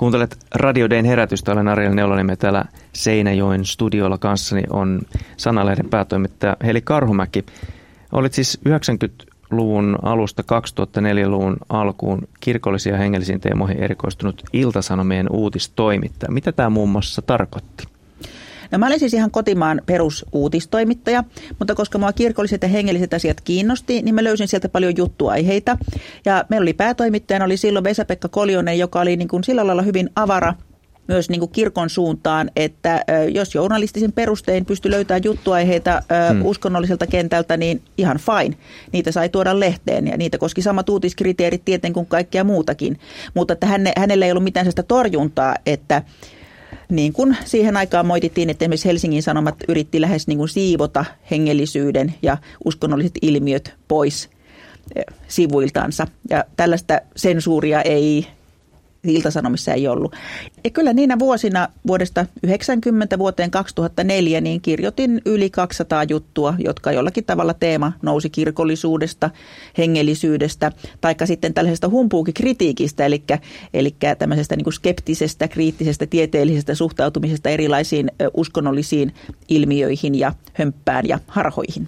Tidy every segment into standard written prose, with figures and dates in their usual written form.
Kuuntelet Radio Dayn herätystä. Olen Ariel Neulaniemi. Täällä Seinäjoen studiolla kanssani on Sanalehden päätoimittaja Heli Karhumäki. Olit siis 90-luvun alusta 2004-luvun alkuun kirkollisiin ja hengellisiin teemoihin erikoistunut Ilta-Sanomien uutistoimittaja. Mitä tämä muun muassa tarkoitti? No mä olin siis ihan kotimaan perusuutistoimittaja, mutta koska mua kirkolliset ja hengelliset asiat kiinnosti, niin mä löysin sieltä paljon juttuaiheita. Ja meillä oli päätoimittajana oli silloin Vesa-Pekka Koljonen, joka oli niin kuin sillä lailla hyvin avara myös niin kuin kirkon suuntaan, että jos journalistisin perustein pystyi löytämään juttuaiheita uskonnolliselta kentältä, niin ihan fine. Niitä sai tuoda lehteen ja niitä koski samat uutiskriteerit tietenkin kuin kaikkea muutakin. Mutta että hänellä ei ollut mitään sellaista torjuntaa, että niin kuin siihen aikaan moitittiin, että esimerkiksi Helsingin Sanomat yritti lähes niin kuin siivota hengellisyyden ja uskonnolliset ilmiöt pois sivuiltansa. Ja tällaista sensuuria ei Ilta-Sanomissa ei ollut. Ja kyllä niinä vuosina vuodesta 1990 vuoteen 2004 niin kirjoitin yli 200 juttua, jotka jollakin tavalla teema nousi kirkollisuudesta, hengellisyydestä, taikka sitten tällaisesta humpuukikritiikistä, eli tämmöisestä niin kuin skeptisestä, kriittisestä, tieteellisestä suhtautumisesta erilaisiin uskonnollisiin ilmiöihin ja hömppään ja harhoihin.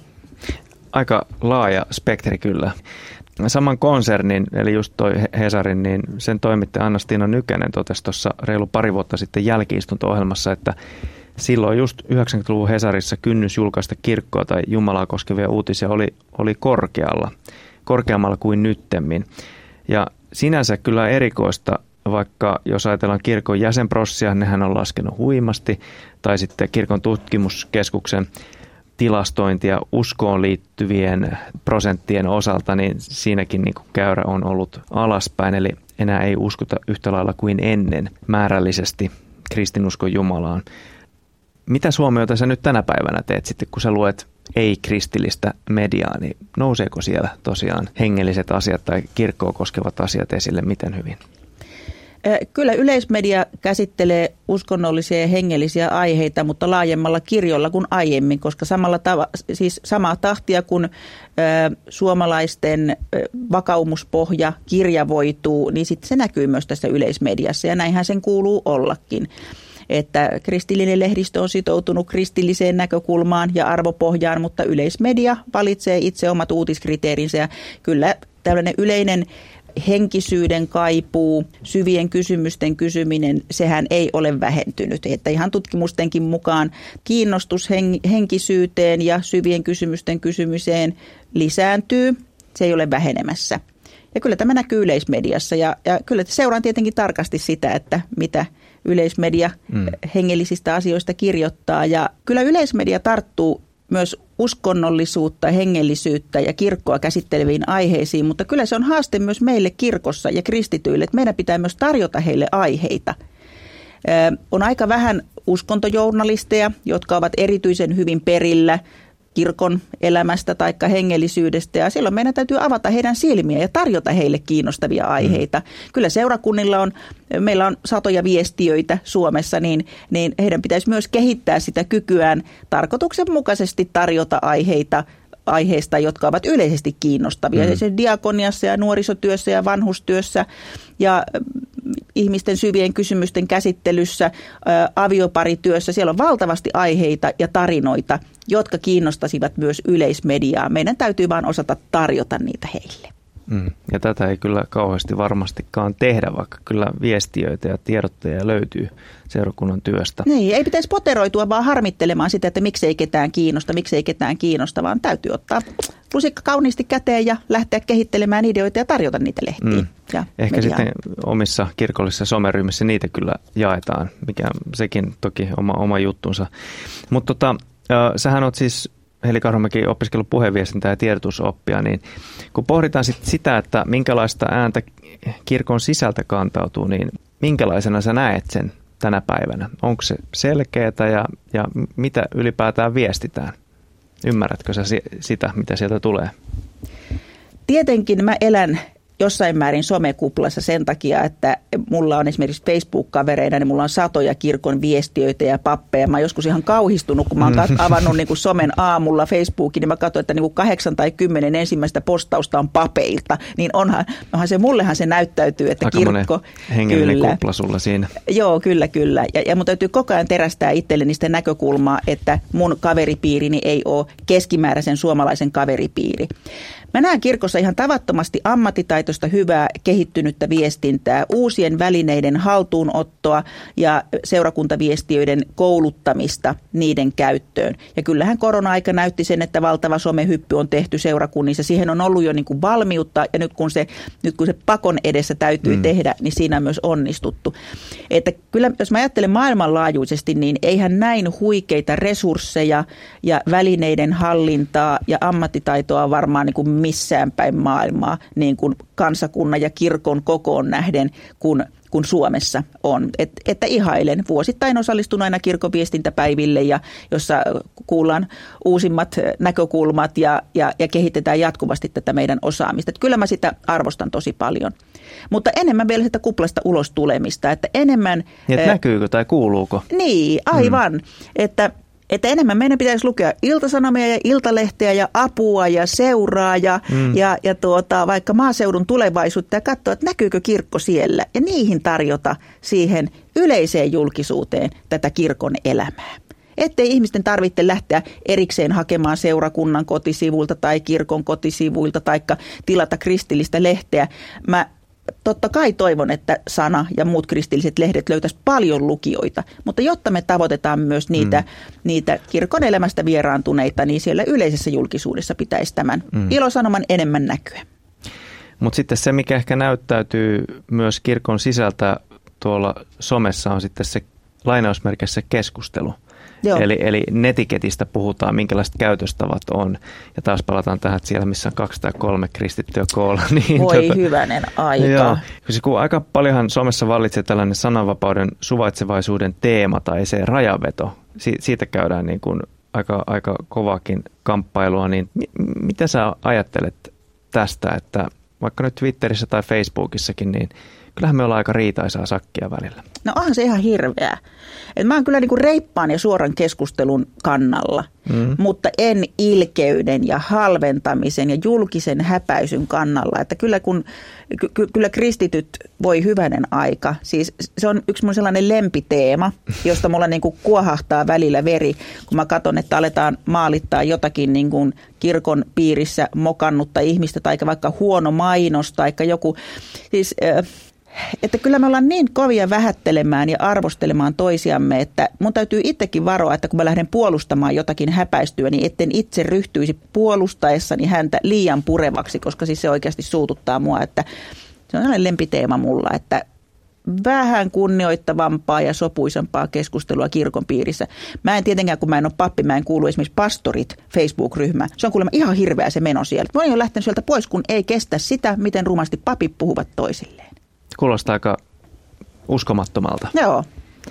Aika laaja spektri kyllä. Saman konsernin, eli just toi Hesarin, niin sen toimittaja Anna-Stiina Nykänen totesi tuossa reilu pari vuotta sitten jälki-istunto-ohjelmassa, että silloin just 90-luvun Hesarissa kynnys julkaista kirkkoa tai Jumalaa koskevia uutisia oli korkeammalla kuin nyttemmin. Ja sinänsä kyllä erikoista, vaikka jos ajatellaan kirkon jäsenprosessia, nehän on laskenut huimasti, tai sitten kirkon tutkimuskeskuksen tilastointia uskoon liittyvien prosenttien osalta, niin siinäkin niin kuin käyrä on ollut alaspäin, eli enää ei uskota yhtä lailla kuin ennen määrällisesti kristinuskon Jumalaan. Mitä huomiota sä nyt tänä päivänä teet sitten, kun sä luet ei-kristillistä mediaa, niin nouseeko siellä tosiaan hengelliset asiat tai kirkkoa koskevat asiat esille miten hyvin? Kyllä yleismedia käsittelee uskonnollisia ja hengellisiä aiheita, mutta laajemmalla kirjolla kuin aiemmin, koska siis samaa tahtia kun suomalaisten vakaumuspohja kirjavoituu, niin sitten se näkyy myös tässä yleismediassa ja näinhän sen kuuluu ollakin. Että kristillinen lehdistö on sitoutunut kristilliseen näkökulmaan ja arvopohjaan, mutta yleismedia valitsee itse omat uutiskriteerinsä ja kyllä tällainen yleinen henkisyyden kaipuu, syvien kysymysten kysyminen, sehän ei ole vähentynyt. Että ihan tutkimustenkin mukaan kiinnostus henkisyyteen ja syvien kysymysten kysymiseen lisääntyy, se ei ole vähenemässä. Ja kyllä tämä näkyy yleismediassa ja kyllä seuraan tietenkin tarkasti sitä, että mitä yleismedia hengellisistä asioista kirjoittaa. Ja kyllä yleismedia tarttuu myös uskonnollisuutta, hengellisyyttä ja kirkkoa käsitteleviin aiheisiin, mutta kyllä se on haaste myös meille kirkossa ja kristityille, että meidän pitää myös tarjota heille aiheita. On aika vähän uskontojournalisteja, jotka ovat erityisen hyvin perillä kirkon elämästä tai hengellisyydestä ja silloin meidän täytyy avata heidän silmiä ja tarjota heille kiinnostavia aiheita. Kyllä seurakunnilla meillä on satoja viestiöitä Suomessa, niin heidän pitäisi myös kehittää sitä kykyään tarkoituksenmukaisesti tarjota aiheista, jotka ovat yleisesti kiinnostavia. Esimerkiksi diakoniassa ja nuorisotyössä ja vanhustyössä ja ihmisten syvien kysymysten käsittelyssä, avioparityössä. Siellä on valtavasti aiheita ja tarinoita, jotka kiinnostaisivat myös yleismediaa. Meidän täytyy vaan osata tarjota niitä heille. Ja tätä ei kyllä kauheasti varmastikaan tehdä, vaikka kyllä viestiöitä ja tiedotteja löytyy seurakunnan työstä. Niin, ei pitäisi poteroitua vaan harmittelemaan sitä, että miksei ketään kiinnosta, vaan täytyy ottaa lusikka kauniisti käteen ja lähteä kehittelemään ideoita ja tarjota niitä lehtiin. Ja ehkä mediaan. Sitten omissa kirkollisissa someryhmissä niitä kyllä jaetaan, mikä sekin toki oma juttunsa. Mutta sähän oot siis Heli Karhumäki opiskellut puheenviestintää ja tiedotusoppia, niin kun pohditaan sitä, että minkälaista ääntä kirkon sisältä kantautuu, niin minkälaisena sä näet sen tänä päivänä? Onko se selkeätä ja mitä ylipäätään viestitään? Ymmärrätkö sä sitä, mitä sieltä tulee? Tietenkin mä elän jossain määrin somekuplassa sen takia, että mulla on esimerkiksi Facebook-kavereina, niin mulla on satoja kirkon viestiöitä ja pappeja. Mä oon joskus ihan kauhistunut, kun mä oon avannut niin kuin somen aamulla Facebookin, niin mä katsoin, että niin kuin 8 tai 10 ensimmäistä postausta on papeilta. Niin mullehan se näyttäytyy, että aika kirkko... hengellinen kupla sulla siinä. Joo, kyllä. Ja mun täytyy koko ajan terästää itselleni sitä näkökulmaa, että mun kaveripiirini ei ole keskimääräisen suomalaisen kaveripiiri. Mä näen kirkossa ihan tavattomasti ammattitaitoista, hyvää, kehittynyttä viestintää, uusien välineiden haltuunottoa ja seurakuntaviestiöiden kouluttamista niiden käyttöön. Ja kyllähän korona-aika näytti sen, että valtava somehyppy on tehty seurakunnissa. Siihen on ollut jo niin kuin valmiutta ja nyt kun se pakon edessä täytyy tehdä, niin siinä on myös onnistuttu. Että kyllä, jos mä ajattelen maailmanlaajuisesti, niin eihän näin huikeita resursseja ja välineiden hallintaa ja ammattitaitoa varmaan niin kuin missään päin maailmaa niin kuin kansakunnan ja kirkon kokoon nähden, kun Suomessa on. Että ihailen. Vuosittain osallistun aina kirkon viestintäpäiville, jossa kuullaan uusimmat näkökulmat ja kehitetään jatkuvasti tätä meidän osaamista. Että kyllä mä sitä arvostan tosi paljon. Mutta enemmän vielä sitä kuplasta ulos tulemista. Että enemmän... Että näkyykö tai kuuluuko? Niin, aivan. Että enemmän meidän pitäisi lukea iltasanomia ja iltalehteä ja apua ja seuraa ja vaikka maaseudun tulevaisuutta ja katsoa, että näkyykö kirkko siellä ja niihin tarjota siihen yleiseen julkisuuteen tätä kirkon elämää. Ettei ihmisten tarvitse lähteä erikseen hakemaan seurakunnan kotisivuilta tai kirkon kotisivuilta tai tilata kristillistä lehteä. Mä totta kai toivon, että Sana ja muut kristilliset lehdet löytäisi paljon lukijoita, mutta jotta me tavoitetaan myös niitä kirkon elämästä vieraantuneita, niin siellä yleisessä julkisuudessa pitäisi tämän ilosanoman enemmän näkyä. Mutta sitten se, mikä ehkä näyttäytyy myös kirkon sisältä tuolla somessa, on sitten se lainausmerkissä keskustelu. Eli netiketistä puhutaan, minkälaiset käytöstavat on. Ja taas palataan tähän, että siellä missä on 2 tai 3 kristittyä koolla. Niin voi hyvänen aika. Joo, kun aika paljonhan Suomessa vallitsee tällainen sananvapauden suvaitsevaisuuden teema tai se rajaveto. Siitä käydään niin kuin aika kovaakin kamppailua. Niin mitä sä ajattelet tästä, että vaikka nyt Twitterissä tai Facebookissakin, niin kyllähän me ollaan aika riitaisaa sakkia välillä. No onhan se ihan hirveää. Et mä oon kyllä niinku reippaan ja suoran keskustelun kannalla, mutta en ilkeyden ja halventamisen ja julkisen häpäisyn kannalla. Että kyllä kristityt voi hyvänen aika. Siis se on yksi mun sellainen lempiteema, josta mulla niinku kuohahtaa välillä veri, kun mä katson, että aletaan maalittaa jotakin niinku kirkon piirissä mokannutta ihmistä tai vaikka huono mainos tai joku... Siis, että kyllä me ollaan niin kovia vähättelemään ja arvostelemaan toisiamme, että mun täytyy itsekin varoa, että kun mä lähden puolustamaan jotakin häpäistyä, niin etten itse ryhtyisi puolustaessani häntä liian purevaksi, koska siis se oikeasti suututtaa mua, että se on sellainen lempiteema mulla, että vähän kunnioittavampaa ja sopuisampaa keskustelua kirkon piirissä. Mä en tietenkään, kun mä en ole pappi, mä en kuulu esimerkiksi pastorit Facebook-ryhmään. Se on kuulemma ihan hirveä se meno siellä. Mä olen lähtenyt sieltä pois, kun ei kestä sitä, miten rumasti papit puhuvat toisilleen. Kuulostaa aika uskomattomalta. Joo.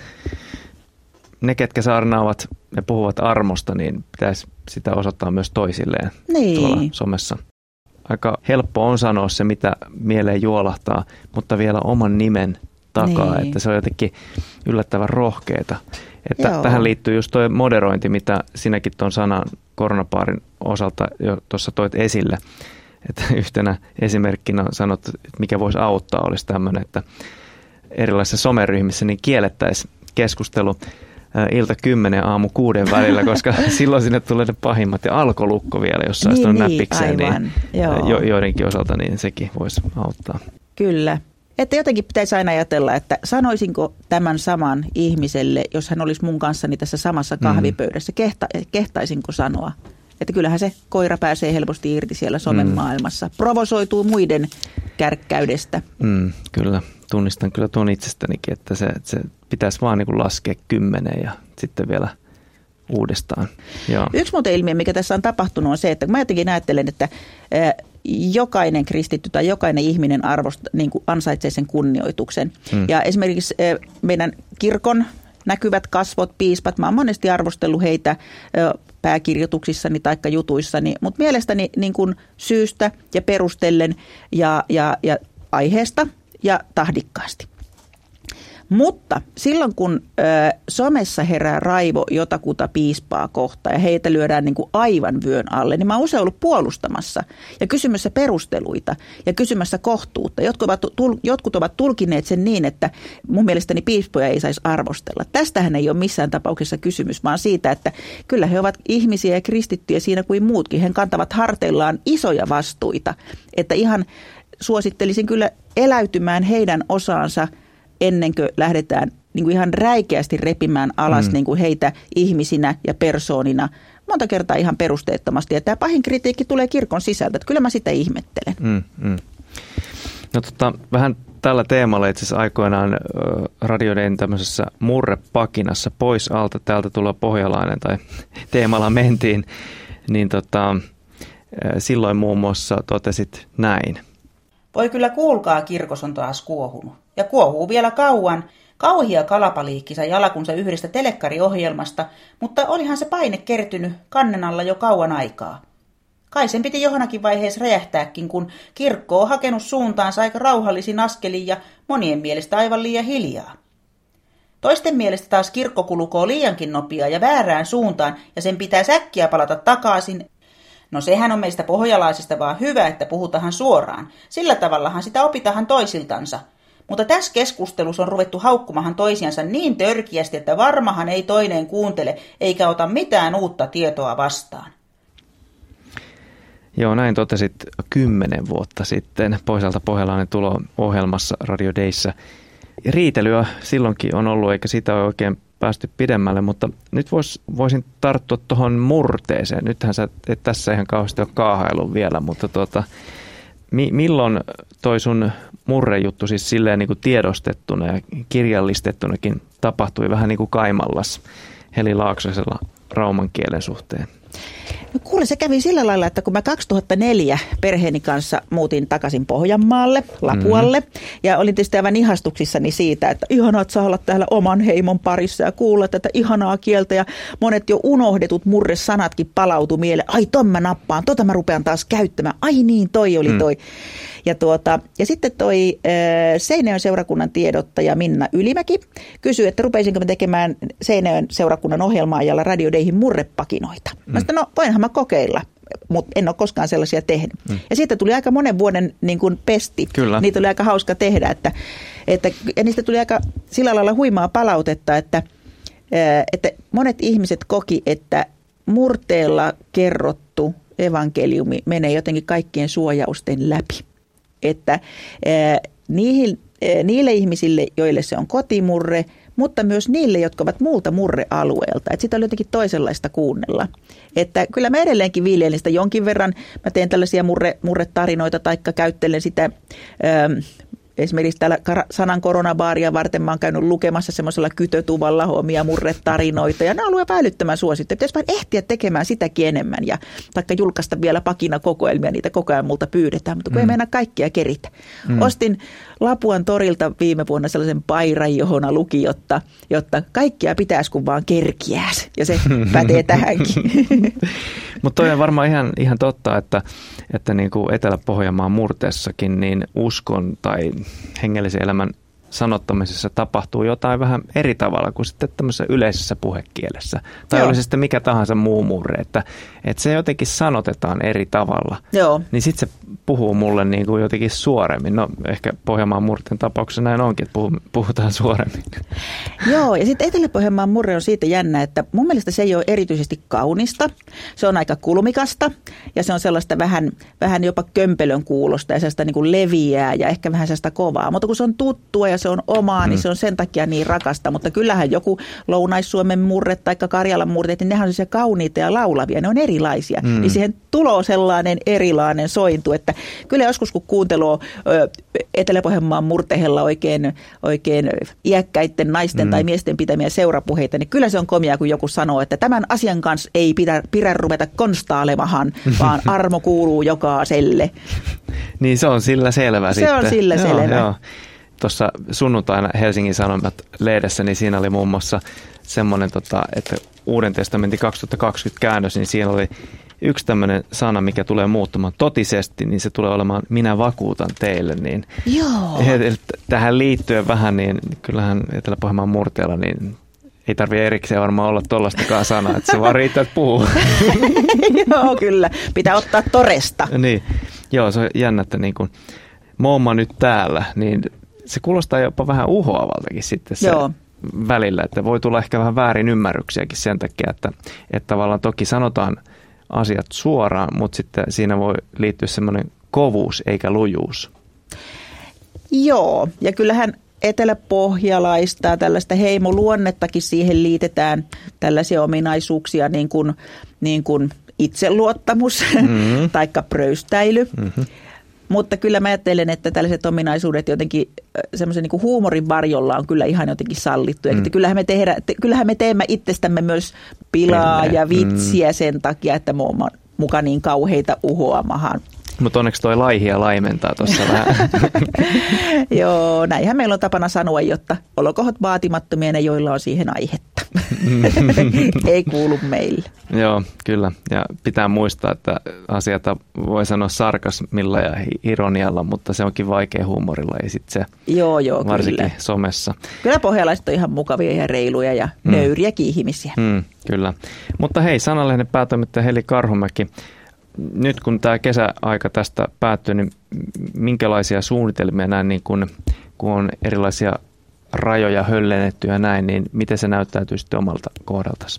Ne, ketkä saarnaavat ja puhuvat armosta, niin pitäisi sitä osoittaa myös toisilleen tuolla somessa. Aika helppo on sanoa se, mitä mieleen juolahtaa, mutta vielä oman nimen takaa, että se on jotenkin yllättävän rohkeeta. Että tähän liittyy just tuo moderointi, mitä sinäkin tuon sanan koronapaarin osalta jo tuossa toit esille. Että yhtenä esimerkkinä sanot, että mikä voisi auttaa, olisi tämmöinen, että erilaisissa someryhmissä niin kiellettäisiin keskustelu ilta 10 aamu 6 välillä, koska silloin sinne tulee ne pahimmat ja alkolukko vielä, jos saisi tuon näppikseen, niin joidenkin osalta niin sekin voisi auttaa. Kyllä. Että jotenkin pitäisi aina ajatella, että sanoisinko tämän saman ihmiselle, jos hän olisi mun kanssani tässä samassa kahvipöydässä, kehtaisinko sanoa? Että kyllähän se koira pääsee helposti irti siellä somen maailmassa. Provosoituu muiden kärkkäydestä. Kyllä, tunnistan kyllä tuon itsestänikin, että se pitäisi vaan niin kuin laskea 10 ja sitten vielä uudestaan. Joo. Yksi muuten ilmiö, mikä tässä on tapahtunut, on se, että mä jotenkin ajattelen, että jokainen kristitty tai jokainen ihminen niin kuin ansaitsee sen kunnioituksen. Ja esimerkiksi meidän kirkon näkyvät kasvot, piispat. Mä oon monesti arvostellut heitä pääkirjoituksissani tai jutuissani, mutta mielestäni niin kuin syystä ja perustellen ja aiheesta ja tahdikkaasti. Mutta silloin, kun somessa herää raivo jotakuta piispaa kohtaan ja heitä lyödään niin kuin aivan vyön alle, niin mä oon usein ollut puolustamassa ja kysymässä perusteluita ja kysymässä kohtuutta. Jotkut ovat tulkineet sen niin, että mun mielestäni piispoja ei saisi arvostella. Tästähän ei ole missään tapauksessa kysymys, vaan siitä, että kyllä he ovat ihmisiä ja kristittyjä siinä kuin muutkin. He kantavat harteillaan isoja vastuita, että ihan suosittelisin kyllä eläytymään heidän osaansa ennen kuin lähdetään niin kuin ihan räikeästi repimään alas niin kuin heitä ihmisinä ja persoonina. Monta kertaa ihan perusteettomasti. Ja tämä pahin kritiikki tulee kirkon sisältä. Että kyllä mä sitä ihmettelen. No vähän tällä teemalla itse asiassa aikoinaan Radio Dayn tämmöisessä murrepakinassa pois alta täältä tulla pohjalainen tai teemalla mentiin. Niin silloin muun muassa totesit näin. Voi kyllä kuulkaa, kirkos on taas kuohunut. Ja kuohuu vielä kauan. Kauhia kalapaliikki sai alkunsa yhdestä telekkariohjelmasta, mutta olihan se paine kertynyt kannen alla jo kauan aikaa. Kai sen piti johonkin vaiheessa räjähtääkin, kun kirkko on hakenut suuntaansa aika rauhallisin askelin ja monien mielestä aivan liian hiljaa. Toisten mielestä taas kirkko kulukoo liiankin nopeaa ja väärään suuntaan ja sen pitää säkkiä palata takaisin. No sehän on meistä pohjalaisista vaan hyvä, että puhutahan suoraan. Sillä tavallahan sitä opitahan toisiltansa. Mutta tässä keskustelussa on ruvettu haukkumahan toisiansa niin törkiästi, että varmahan ei toinen kuuntele eikä ota mitään uutta tietoa vastaan. Joo, näin totesit 10 vuotta sitten Pois alta pohjalainen tulo-ohjelmassa Radio Dayssä. Riitelyä silloinkin on ollut, eikä sitä ole oikein päästy pidemmälle, mutta nyt voisin tarttua tuohon murteeseen. Nythän sä et tässä ihan kauheasti ole kaahailu vielä, mutta milloin toi sun murrejuttu siis silleen niin kuin tiedostettuna ja kirjallistettunakin tapahtui vähän niin kuin Kaimallas Heli Laaksosella rauman kielen suhteen? No kuule, se kävi sillä lailla, että kun mä 2004 perheeni kanssa muutin takaisin Pohjanmaalle, Lapualle, ja olin tietysti aivan ihastuksissani siitä, että ihanaa, että saa olla täällä oman heimon parissa ja kuulla tätä ihanaa kieltä, ja monet jo unohdetut murresanatkin palautui mieleen. Ai, ton mä nappaan, mä rupean taas käyttämään. Ai niin, toi oli toi. Ja sitten toi Seinäjoen seurakunnan tiedottaja Minna Ylimäki kysyi, että rupeisinko mä tekemään Seinäjoen seurakunnan ohjelma-ajalla Radio Dayhin murrepakinoita. Mä sanoin, no voinhan mä kokeilla, mutta en ole koskaan sellaisia tehnyt. Ja siitä tuli aika monen vuoden niin kuin pesti. Kyllä. Niitä oli aika hauska tehdä, ja niistä tuli aika sillä lailla huimaa palautetta, että monet ihmiset koki, että murteella kerrottu evankeliumi menee jotenkin kaikkien suojausten läpi. Että niille ihmisille, joille se on kotimurre, mutta myös niille, jotka ovat muulta murrealueelta. Että sitä oli jotenkin toisenlaista kuunnella. Että kyllä mä edelleenkin viljelen sitä jonkin verran. Mä teen tällaisia murretarinoita taikka käyttelen sitä. Esimerkiksi täällä Sanan koronabaaria varten mä oon käynyt lukemassa semmoisella kytötuvalla omia murretarinoita. Ja nämä on ollut älyttömän suosittu. Pitäisi vain ehtiä tekemään sitäkin enemmän ja taikka julkaista vielä pakinakokoelmia. Niitä koko ajan multa pyydetään, mutta kun ei mennä kaikkia keritä. Ostin Lapuan torilta viime vuonna sellaisen pairan, johon luki, jotta kaikkia pitäisi kun vaan kerkiääs. Ja se pätee tähänkin. Mutta toi on varmaan ihan totta, että niin kuin Etelä-Pohjanmaan murteessakin niin uskon tai hengellisen elämän sanottamisessa tapahtuu jotain vähän eri tavalla kuin sitten tämmöisessä yleisessä puhekielessä. Tai oli se sitten mikä tahansa muu murre, että se jotenkin sanotetaan eri tavalla. Joo. Niin sitten se puhuu mulle niin kuin jotenkin suoremmin. No ehkä Pohjanmaan murteen tapauksessa näin onkin, että puhutaan suoremmin. Joo, ja sitten Etelä-Pohjanmaan murre on siitä jännä, että mun mielestä se ei ole erityisesti kaunista. Se on aika kulmikasta ja se on sellaista vähän jopa kömpelön kuulosta ja sellaista niin kuin leviää ja ehkä vähän sellaista kovaa. Mutta kun se on tuttua ja se on omaa, niin se on sen takia niin rakasta. Mutta kyllähän joku Lounais-Suomen murre tai Karjalan murteet, niin nehän on se kauniita ja laulavia. Ne on erilaisia. Niin siihen tulee sellainen erilainen sointu, että kyllä joskus kun kuunteluu Etelä-Pohjanmaan murtehella oikein iäkkäiden naisten tai miesten pitämiä seurapuheita, niin kyllä se on komia, kun joku sanoo, että tämän asian kanssa ei pidä ruveta konstailemahan, vaan armo kuuluu jokaiselle. Niin se on sillä selvä sitten. Se on sillä selvä. Joo. tuossa sunnuntaina Helsingin Sanomat lehdessä, niin siinä oli muun muassa semmoinen, että Uuden testamentin 2020 käännös, niin siinä oli yksi tämmöinen sana, mikä tulee muuttumaan totisesti, niin se tulee olemaan minä vakuutan teille. Niin Joo. Tähän liittyen vähän, niin kyllähän Etelä-Pohjanmaan murteella, niin ei tarvitse erikseen varmaan olla tollaistakaan sanaa, että se vaan riittää, että puhuu. Joo, kyllä. Pitää ottaa toresta. Niin. Joo, se on jännä, että niin kuin moomma nyt täällä, niin se kuulostaa jopa vähän uhoavaltakin sitten se välillä, että voi tulla ehkä vähän väärin ymmärryksiäkin sen takia, että tavallaan toki sanotaan asiat suoraan, mutta sitten siinä voi liittyä semmoinen kovuus eikä lujuus. Joo, ja kyllähän eteläpohjalaista tällaista heimoluonnettakin siihen liitetään tällaisia ominaisuuksia niin kuin itseluottamus taikka pröystäily. Mm-hmm. Mutta kyllä mä ajattelen, että tällaiset ominaisuudet jotenkin semmoisen niin kuin huumorin varjolla on kyllä ihan jotenkin sallittu. Ja kyllähän me teemme itsestämme myös pilaa ja vitsiä sen takia, että me olemme mukaan niin kauheita uhoamahan. Mutta onneksi toi laihia laimentaa tuossa vähän. Joo, näinhän meillä on tapana sanoa, jotta olkoot vaatimattomia ne, joilla on siihen aihetta. Ei kuulu meille. Joo, kyllä. Ja pitää muistaa, että asioita voi sanoa sarkasmilla ja ironialla, mutta se onkin vaikea huumorilla. Ja sit se joo, varsinkin kyllä. Somessa. Kyllä pohjalaiset on ihan mukavia ja reiluja ja nöyriäkin ihmisiä. Kyllä. Mutta hei, Sananlehden päätoimittaja Heli Karhumäki. Nyt kun tämä kesäaika tästä päättyy, niin minkälaisia suunnitelmia näin, niin kun on erilaisia rajoja höllennetty ja näin, niin miten se näyttäytyy sitten omalta kohdaltasi?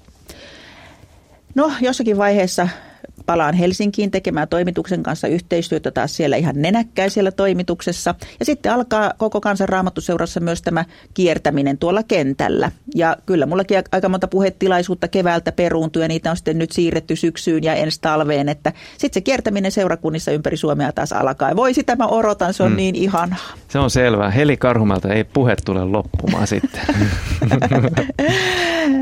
No, jossakin vaiheessa palaan Helsinkiin tekemään toimituksen kanssa yhteistyötä taas siellä ihan nenäkkäin siellä toimituksessa. Ja sitten alkaa koko Kansan Raamattuseurassa myös tämä kiertäminen tuolla kentällä. Ja kyllä mullakin aika monta puhetilaisuutta keväältä peruuntui ja niitä on sitten nyt siirretty syksyyn ja ensi talveen. Että sitten se kiertäminen seurakunnissa ympäri Suomea taas alkaa. Ja voi sitä mä odotan, se on niin ihanaa. Se on selvää. Heli Karhumäeltä ei puhe tule loppumaan sitten.